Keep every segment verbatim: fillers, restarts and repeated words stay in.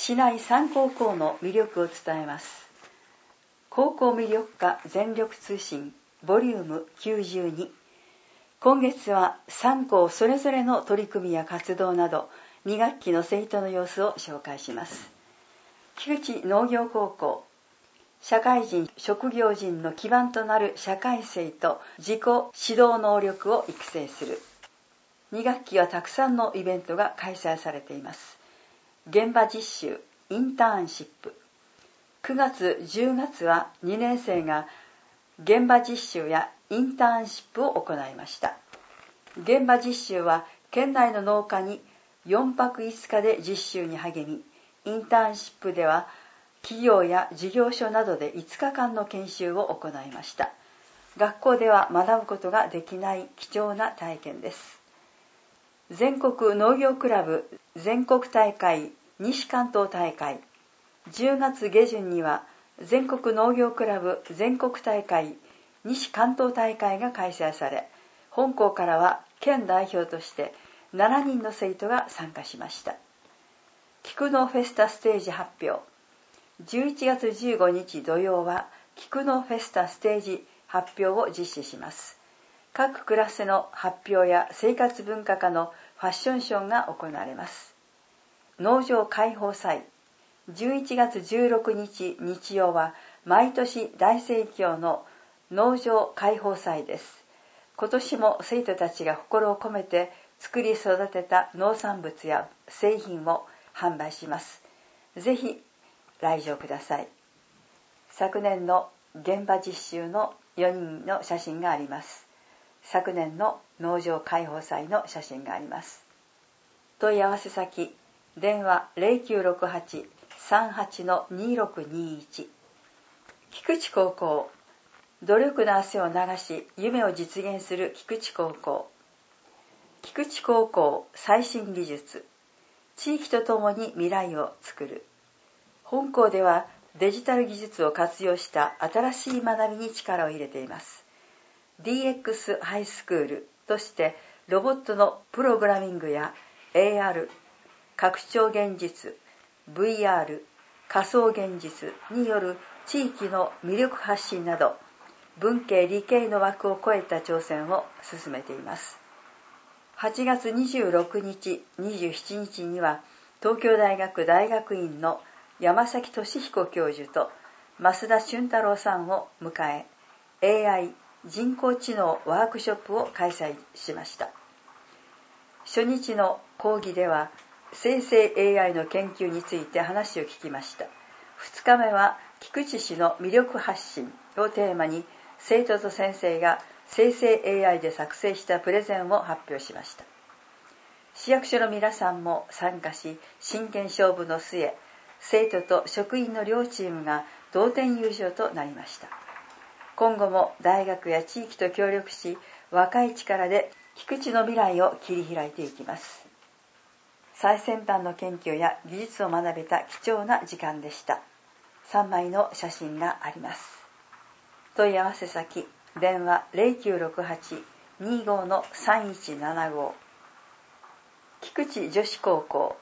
市内さん高校の魅力を伝えます。高校魅力化全力通信ボリュームきゅうじゅうに。今月はさん校それぞれの取り組みや活動などに学期の生徒の様子を紹介します。菊池農業高校、社会人・職業人の基盤となる社会性と自己指導能力を育成する。に学期はたくさんのイベントが開催されています。現場実習、インターンシップ。くがつ、じゅうがつはにねん生が現場実習やインターンシップを行いました。現場実習は県内の農家によんぱくいつかで実習に励み、インターンシップでは企業や事業所などでいつかかんの研修を行いました。学校では学ぶことができない貴重な体験です。全国農業クラブ全国大会西関東大会、じゅうがつげじゅんには全国農業クラブ全国大会西関東大会が開催され、本校からは県代表としてしちにんの生徒が参加しました。菊農フェスタステージ発表。じゅういちがつじゅうごにち土曜は菊農フェスタステージ発表を実施します。各クラスの発表や生活文化科のファッションショーが行われます。農場開放祭。じゅういちがつじゅうろくにち日曜は毎年大盛況の農場開放祭です。今年も生徒たちが心を込めて作り育てた農産物や製品を販売します。ぜひ来場ください。昨年の現場実習のよにんの写真があります。昨年の農場開放祭の写真があります。問い合わせ先、電話 ゼロきゅうろくはち さんはち にろくにいち。菊池高校、努力の汗を流し夢を実現する菊池高校。菊池高校最新技術、地域とともに未来をつくる。本校ではデジタル技術を活用した新しい学びに力を入れています。ディーエックス ハイスクールとしてロボットのプログラミングや エーアール、拡張現実、ブイアール、仮想現実による地域の魅力発信など文系理系の枠を超えた挑戦を進めています。はちがつにじゅうろくにち、にじゅうしちにちには東京大学大学院の山崎俊彦教授と増田俊太郎さんを迎え エーアイ 人工知能ワークショップを開催しました。初日の講義では生成 エーアイ の研究について話を聞きました。ふつかめは菊池市の魅力発信をテーマに生徒と先生が生成 エーアイ で作成したプレゼンを発表しました。市役所の皆さんも参加し、真剣勝負の末、生徒と職員の両チームが同点優勝となりました。今後も大学や地域と協力し、若い力で菊池の未来を切り開いていきます。最先端の研究や技術を学べた貴重な時間でした。さんまいの写真があります。問い合わせ先、電話 ゼロきゅうろくはち にごのさんいちななご。菊池女子高校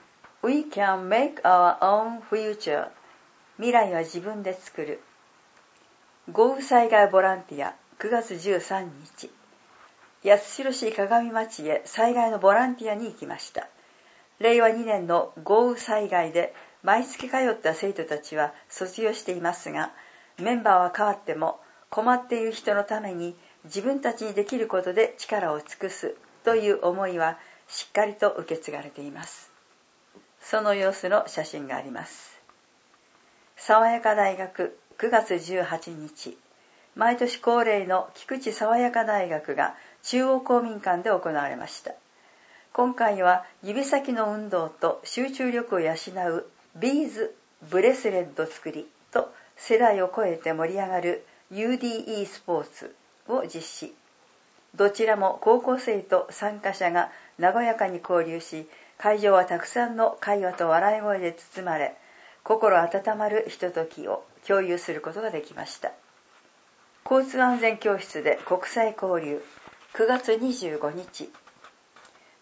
We can make our own future。 未来は自分で作る。豪雨災害ボランティアくがつじゅうさんにち、八代市鏡町へ災害のボランティアに行きました。れいわにねんの豪雨災害で毎月通った生徒たちは卒業していますが、メンバーは変わっても困っている人のために自分たちにできることで力を尽くすという思いはしっかりと受け継がれています。その様子の写真があります。爽やか大学くがつじゅうはちにち、毎年恒例の菊池爽やか大学が中央公民館で行われました。今回は指先の運動と集中力を養うビーズブレスレット作りと世代を超えて盛り上がる ユーディーイー スポーツを実施。どちらも高校生と参加者が和やかに交流し、会場はたくさんの会話と笑い声で包まれ、心温まるひとときを共有することができました。交通安全教室で国際交流くがつにじゅうごにち、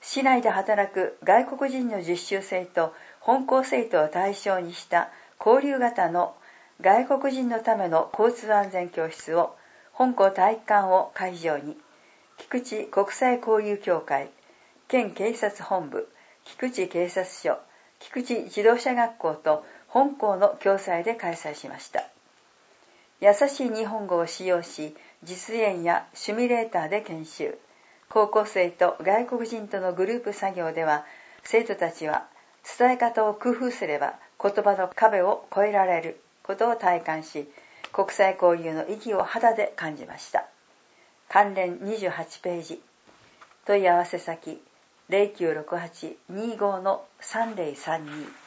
市内で働く外国人の実習生と本校生徒を対象にした交流型の外国人のための交通安全教室を本校体育館を会場に菊池国際交流協会、県警察本部、菊池警察署、菊池自動車学校と本校の共催で開催しました。優しい日本語を使用し、実演やシミュレーターで研修。高校生と外国人とのグループ作業では、生徒たちは伝え方を工夫すれば言葉の壁を越えられることを体感し、国際交流の意義を肌で感じました。関連にじゅうはちページ。問い合わせ先 ゼロきゅうろくはち にーごー さんゼロさんに